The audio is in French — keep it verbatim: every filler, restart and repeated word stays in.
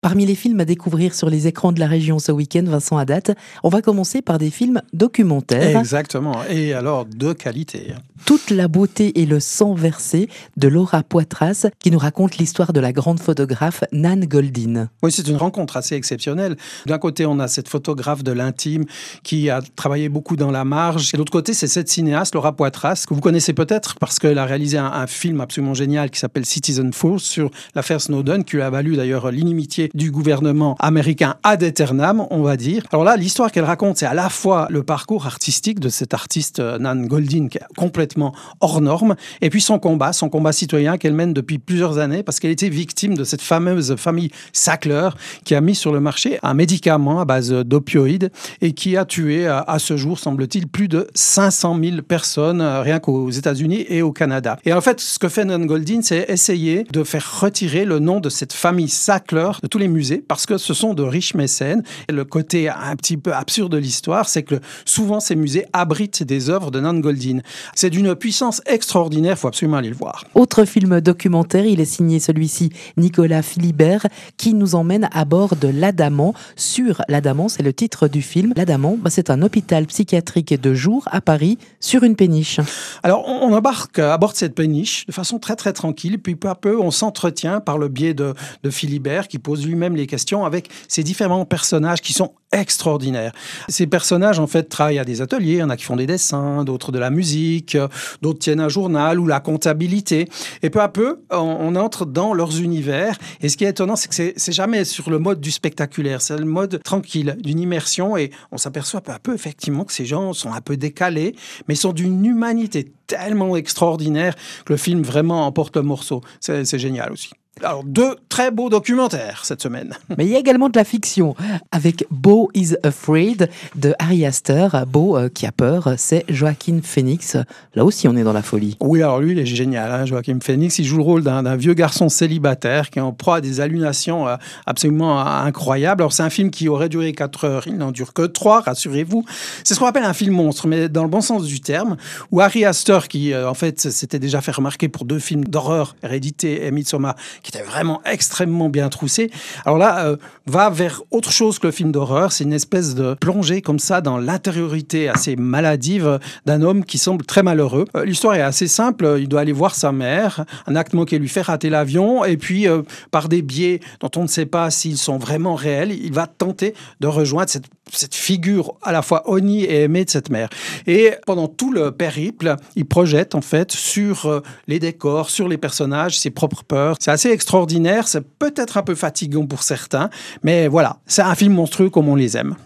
Parmi les films à découvrir sur les écrans de la région ce week-end, Vincent Haddad, on va commencer par des films documentaires. Exactement, et alors de qualité. Toute la beauté et le sang versé de Laura Poitras, qui nous raconte l'histoire de la grande photographe Nan Goldin. Oui, c'est une rencontre assez exceptionnelle. D'un côté, on a cette photographe de l'intime qui a travaillé beaucoup dans la marge. Et de l'autre côté, c'est cette cinéaste, Laura Poitras, que vous connaissez peut-être parce qu'elle a réalisé un, un film absolument génial qui s'appelle Citizen Force sur l'affaire Snowden, qui lui a valu d'ailleurs l'inimitié du gouvernement américain ad aeternam, on va dire. Alors là, l'histoire qu'elle raconte, c'est à la fois le parcours artistique de cette artiste Nan Goldin, qui est complètement hors norme, et puis son combat, son combat citoyen qu'elle mène depuis plusieurs années, parce qu'elle était victime de cette fameuse famille Sackler, qui a mis sur le marché un médicament à base d'opioïdes, et qui a tué, à ce jour, semble-t-il, plus de cinq cent mille personnes, rien qu'aux États-Unis et au Canada. Et en fait, ce que fait Nan Goldin, c'est essayer de faire retirer le nom de cette famille Sackler de tous les musées, parce que ce sont de riches mécènes. Et le côté un petit peu absurde de l'histoire, c'est que souvent ces musées abritent des œuvres de Nan Goldin. C'est d'une puissance extraordinaire, il faut absolument aller le voir. Autre film documentaire, il est signé celui-ci Nicolas Philibert, qui nous emmène à bord de l'Adamant. Sur l'Adamant, c'est le titre du film. L'Adamant, bah, c'est un hôpital psychiatrique de jour à Paris, sur une péniche. Alors, on embarque à bord de cette péniche de façon très très tranquille, puis peu à peu, on s'entretient par le biais de, de Philibert, qui pose lui-même les questions avec ces différents personnages qui sont extraordinaires. Ces personnages, en fait, travaillent à des ateliers. Il y en a qui font des dessins, d'autres de la musique, d'autres tiennent un journal ou la comptabilité. Et peu à peu, on, on entre dans leurs univers. Et ce qui est étonnant, c'est que c'est, c'est jamais sur le mode du spectaculaire. C'est le mode tranquille, d'une immersion. Et on s'aperçoit peu à peu, effectivement, que ces gens sont un peu décalés, mais sont d'une humanité tellement extraordinaire que le film vraiment emporte le morceau. C'est, c'est génial aussi. Alors, deux très beaux documentaires cette semaine. Mais il y a également de la fiction, avec Beau is Afraid de Ari Aster. Beau euh, qui a peur, c'est Joaquin Phoenix. Là aussi, on est dans la folie. Oui, alors lui, il est génial. Hein, Joaquin Phoenix, il joue le rôle d'un, d'un vieux garçon célibataire qui est en proie à des hallucinations euh, absolument euh, incroyables. Alors, c'est un film qui aurait duré quatre heures. Il n'en dure que trois, rassurez-vous. C'est ce qu'on appelle un film monstre, mais dans le bon sens du terme, où Ari Aster, qui euh, en fait s'était déjà fait remarquer pour deux films d'horreur, Hérédité et Midsommar, qui était vraiment extrêmement bien troussé. Alors là, euh, va vers autre chose que le film d'horreur. C'est une espèce de plongée comme ça dans l'intériorité assez maladive d'un homme qui semble très malheureux. Euh, l'histoire est assez simple. Il doit aller voir sa mère, un acte manqué lui fait rater l'avion, et puis euh, par des biais dont on ne sait pas s'ils sont vraiment réels, il va tenter de rejoindre cette, cette figure à la fois honnie et aimée de cette mère. Et pendant tout le périple, il projette en fait sur euh, les décors, sur les personnages, ses propres peurs. C'est assez extraordinaire, c'est peut-être un peu fatigant pour certains, mais voilà, c'est un film monstrueux comme on les aime.